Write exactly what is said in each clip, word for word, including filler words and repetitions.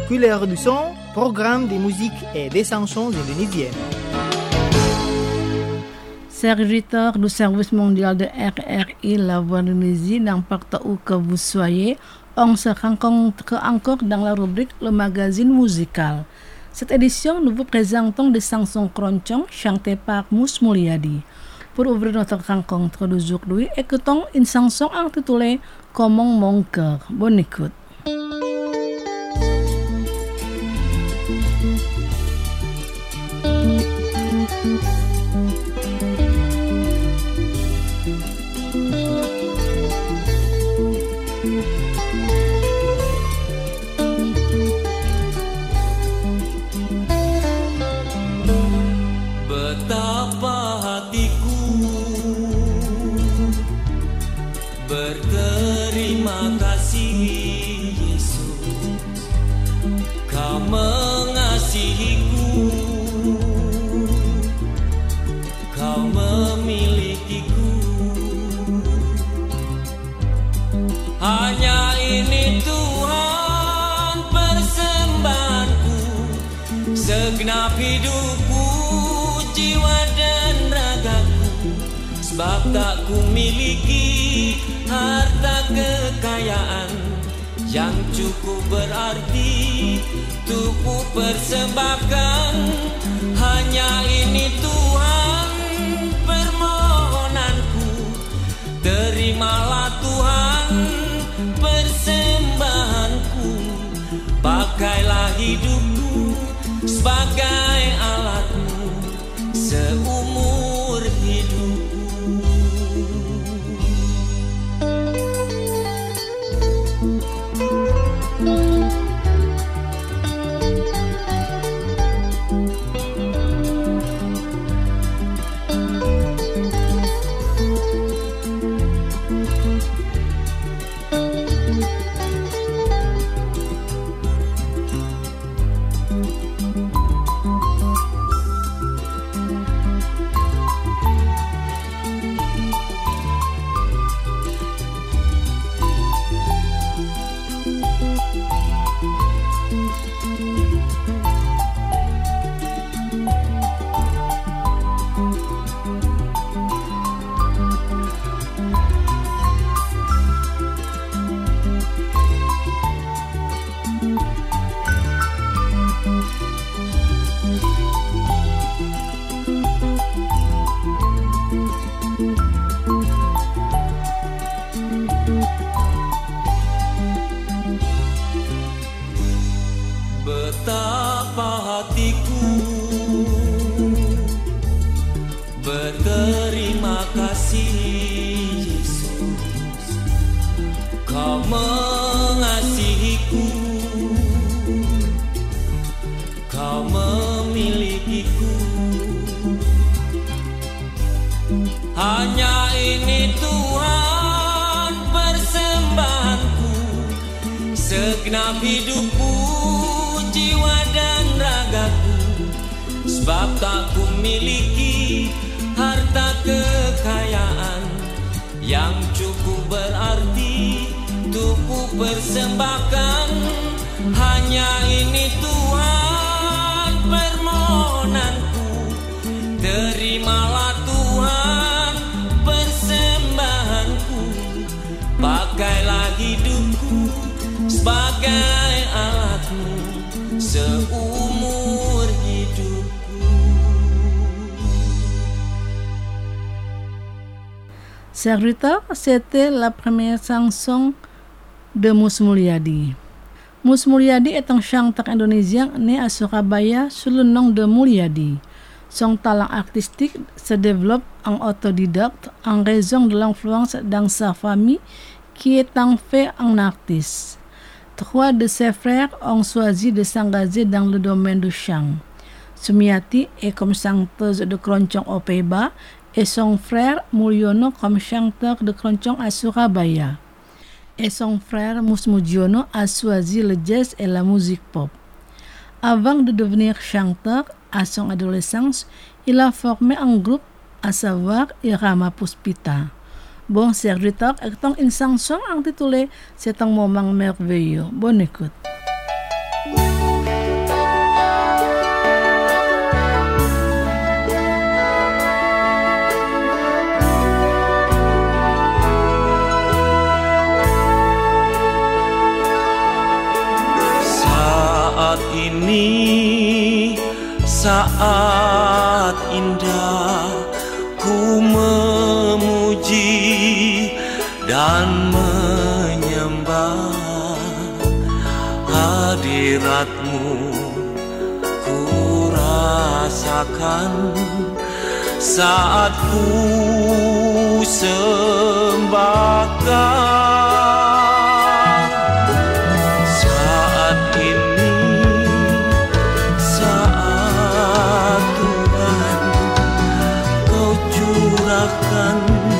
Couleur du son, programme de musique et des chansons indonésiennes. Serviteur du service mondial de R R I La Voix d'Indonésie nampak tahu que vous soyez, on se rencontre encore dans la rubrique Le Magazine Musical. Cette édition, nous vous présentons des chansons keroncong chantées par Mus Mulyadi. Pour ouvrir notre rencontre d'aujourd'hui, écoutons une chanson intitulée Comment mon cœur. Bonne écoute. Betapa hatiku berterima kasih Yesus, Kau mengasihiku, Kau memilikiku. Hanya ini Tuhan persembahanku, segenap hidupku, jiwa dan ragaku, sebab tak ku miliki harta kekayaan yang cukup berarti untuk ku persembahkan. Hanya ini Tuhan permohonanku, terimalah Tuhan persembahanku, pakailah hidupku sebagai alatmu seumur hidupku. Betapa hatiku berterima kasih Yesus, Kau mengasihiku, Kau memilikiku. Hanya ini Tuhan persembahanku, segenap hidupku, jiwa dan ragaku, sebab tak ku miliki harta kekayaan yang cukup berarti untuk ku persembahkan. Hanya ini Tuhan permohonanku, terimalah Tuhan persembahanku, pakailah hidupku sebagai alatmu seumur hidupku. Serviteur, c'était la première chanson de Mus Mulyadi. Mus Mulyadi est un chanteur indonésien né à Surabaya sous le nom de Mulyadi. Son talent artistique se développe en autodidacte en raison de l'influence dans sa famille qui est en fait un artiste. Trois de ses frères ont choisi de s'engager dans le domaine du chant. Sumiati est comme chanteuse de keroncong au Pays-Bas et son frère Mulyono comme chanteur de keroncong à Surabaya. Et son frère Mus Mujiono a choisi le jazz et la musique pop. Avant de devenir chanteur, à son adolescence, il a formé un groupe, à savoir Irama Puspita. Bon serviteur, écoutons une chanson intitulée C'est un moment merveilleux. Bonne écoute. Saat ini saat indah, ku memuji dan menyembah hadirat-Mu. Ku rasakan saat ku sembahkan. Saat ini saat Tuhan Kau curahkan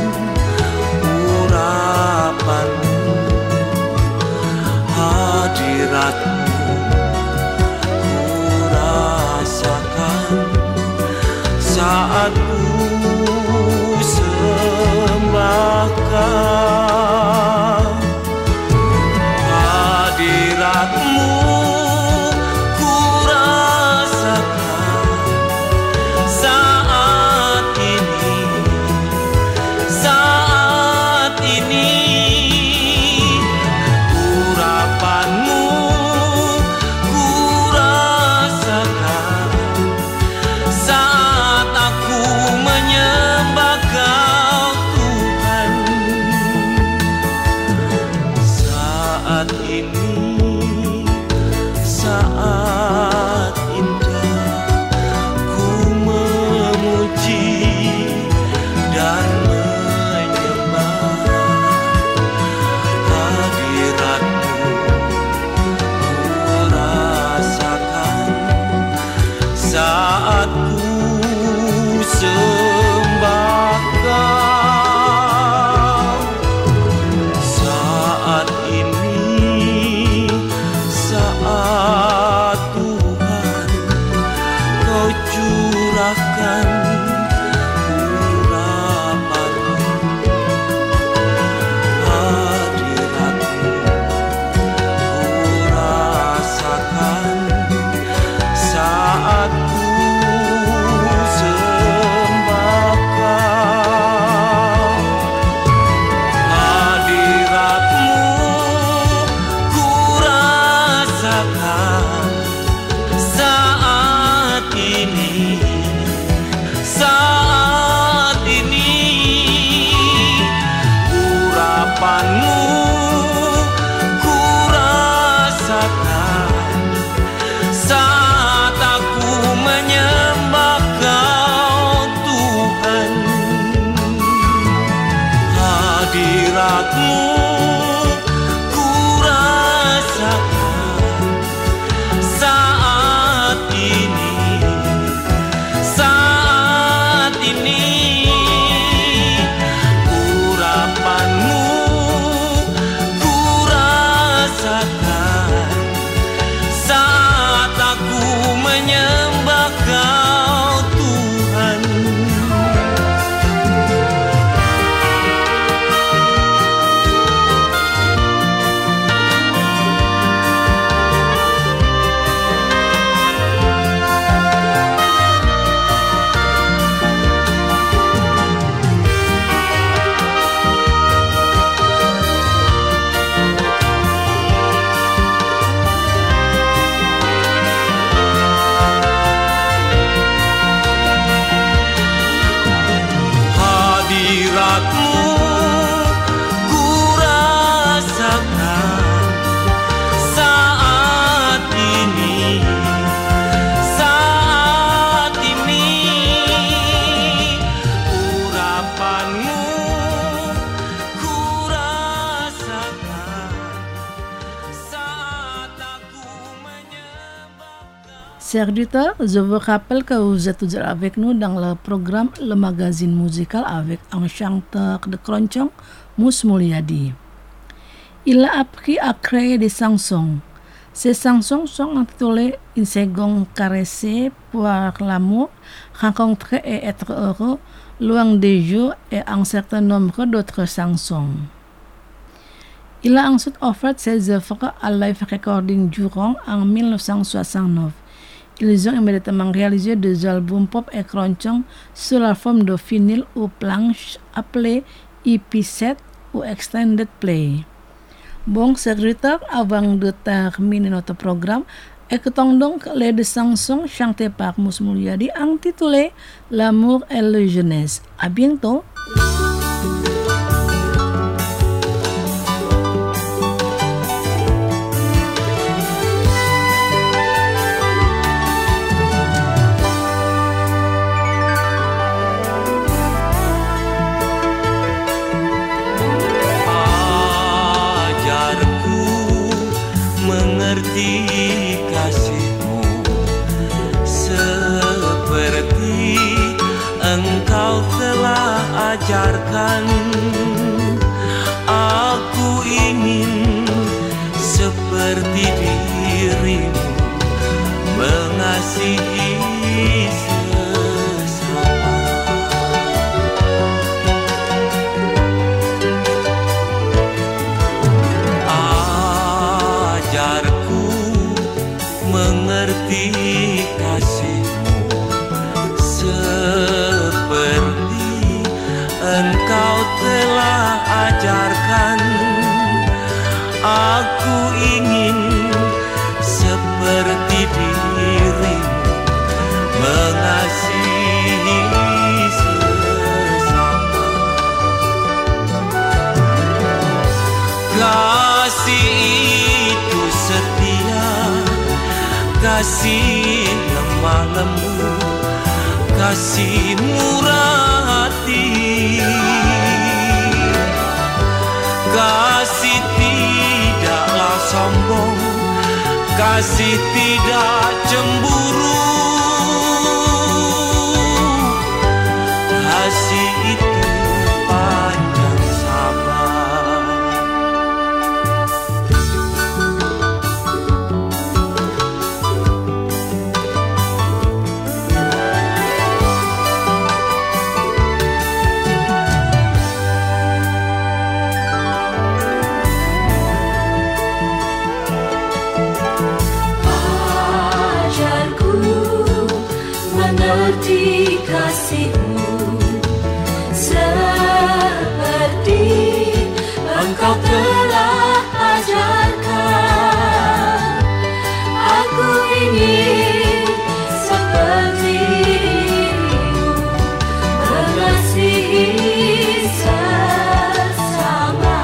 urapan-Mu, hadirat-Mu ku rasakan saat ku sembahkan. Hadirat-Mu ku rasakan saat ini, saat ini. Urapan-Mu ku rasakan saat aku menyembah Kau Tuhan. Saat ini saat indah, ku memuji dan menyembah hadirat-Mu. Ku rasakan saat ku sembahkan. Saat ini saat Tuhan Kau curahkan urapan-Mu, hadirat-Mu ku rasakan saat ku sembahkan. Hadirat-Mu ku rasakan saat ini, saat ini. Urapan-Mu ku rasakan saat aku menyembah Kau Tuhan. Hadirat-Mu ku rasakan saat ini, saat ini. Urapan-Mu ku rasakan saat aku menyembah Kau Tuhan. Hadirat-Mu ku rasakan saat ini, saat ini. Urapan-Mu ku rasakan saat aku menyembah Kau. Chers auditeurs, je vous rappelle que vous êtes toujours avec nous dans le programme Le Magazine Musical avec un chanteur de Keroncong, Mus Mulyadi. Il a appris à créer des chansons. Ces chansons sont intitulées Une seconde caressée, Pour l'amour, Rencontrer et être heureux, Loin des jours et un certain nombre d'autres chansons. Il a ensuite offert ses œuvres à Live Recording Jurong en mille neuf cent soixante-neuf. Ils ont immédiatement réalisé deux albums pop et keroncong sous la forme de vinyle ou planche appelé E P sept ou Extended Play. Bon, chers auditeurs, avant de terminer notre programme, écoutons donc les deux chansons chantées par Mousse Mouliadi intitulées L'amour et la jeunesse. À bientôt. Mengerti kasihmu seperti engkau telah ajarkan. Aku ingin seperti dirimu mengasihi sesama. Ajarku mengerti kasihmu seperti engkau telah ajarkan. Aku ingin seperti dirimu mengasihi sesama. Kasih itu setia, kasih lemah lembut, kasih murah hati, kasih tidaklah sombong, kasih tidak cemburu. Kasih itu panjang sabar. Mengerti kasihmu seperti engkau telah ajarkan. Aku ingin seperti dirimu mengasihi sesama.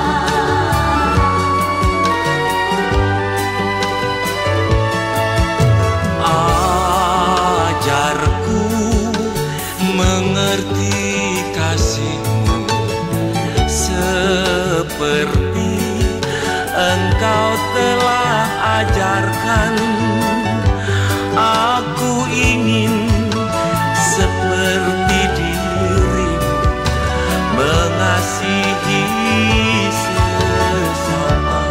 Ajarku mengerti kasihmu seperti engkau telah ajarkan. Aku ingin seperti dirimu mengasihi sesama.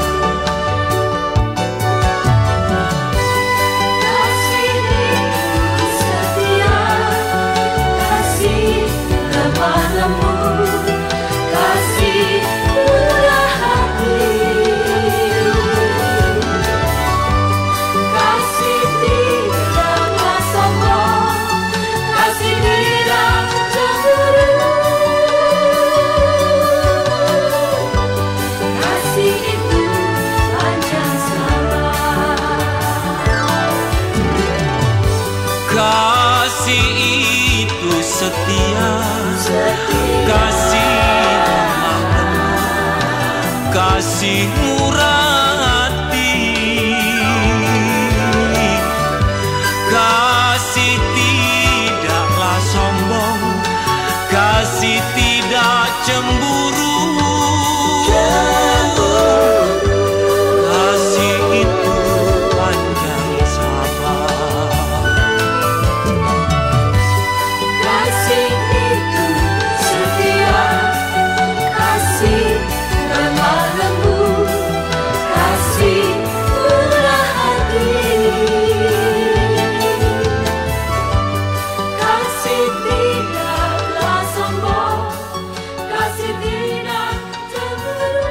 Kasih itu setia, kasih lemah lembut, kasih murah hati, kasih tidaklah sombong, kasih tidak cemburu. Kasih itu panjang sabar. Kasih itu setia, kasih lemah lembut, kasih murah hati, kasih tidaklah sombong, kasih tidak cemburu. Kasih itu panjang sabar. Kasih itu setia, kasih lemah lembut, kasih murah hati, kasih tidaklah sombong, kasih tidak cemburu.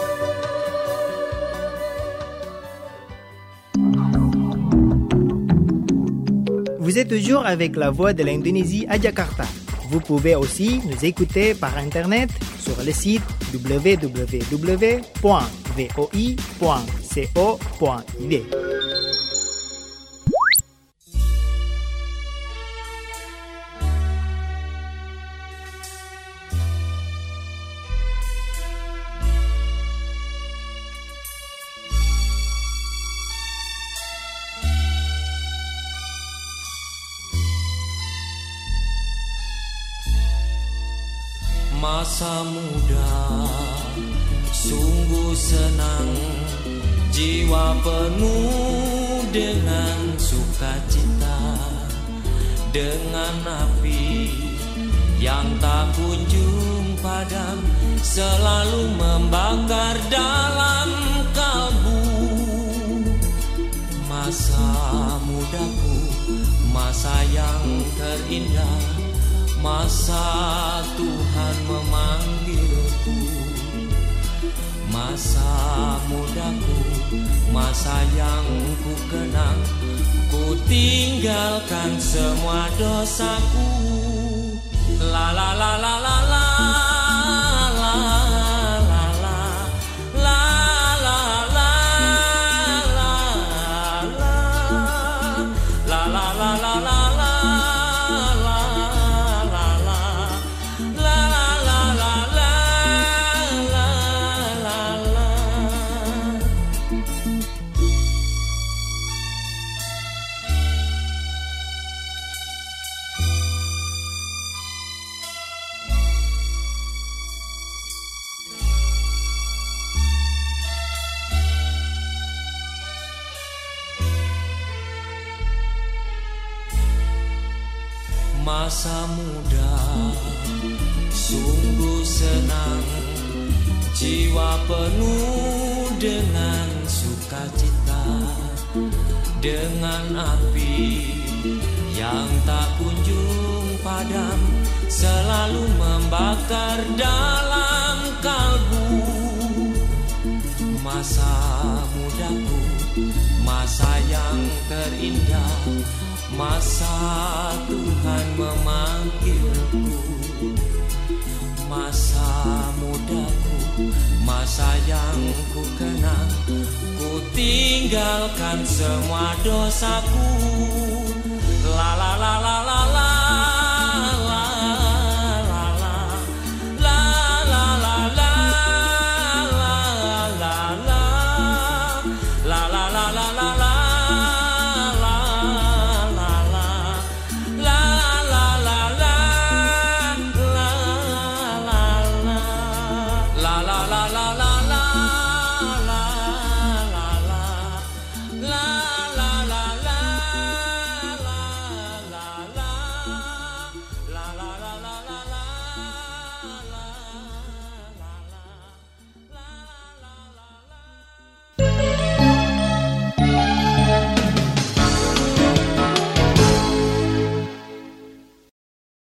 Vous êtes toujours avec la voix de l'Indonésie à Jakarta. Vous pouvez aussi nous écouter par Internet sur le site w w w point v o i point co point i d. Masa muda sungguh senang, jiwa penuh dengan sukacita, dengan api yang tak kunjung padam, selalu membakar dalam kalbu. Masa mudaku, masa yang terindah, masa Tuhan memanggilku. Masa mudaku, masa yang ku kenang, ku tinggalkan semua dosaku. La la la la la la la la la la la la la la la la la la. Masa muda sungguh senang, jiwa penuh dengan sukacita, dengan api yang tak kunjung padam, selalu membakar dalam kalbu. Masa mudaku, masa yang terindah, masa Tuhan memanggilku. Masa mudaku, masa yang ku kenang, ku tinggalkan semua dosaku.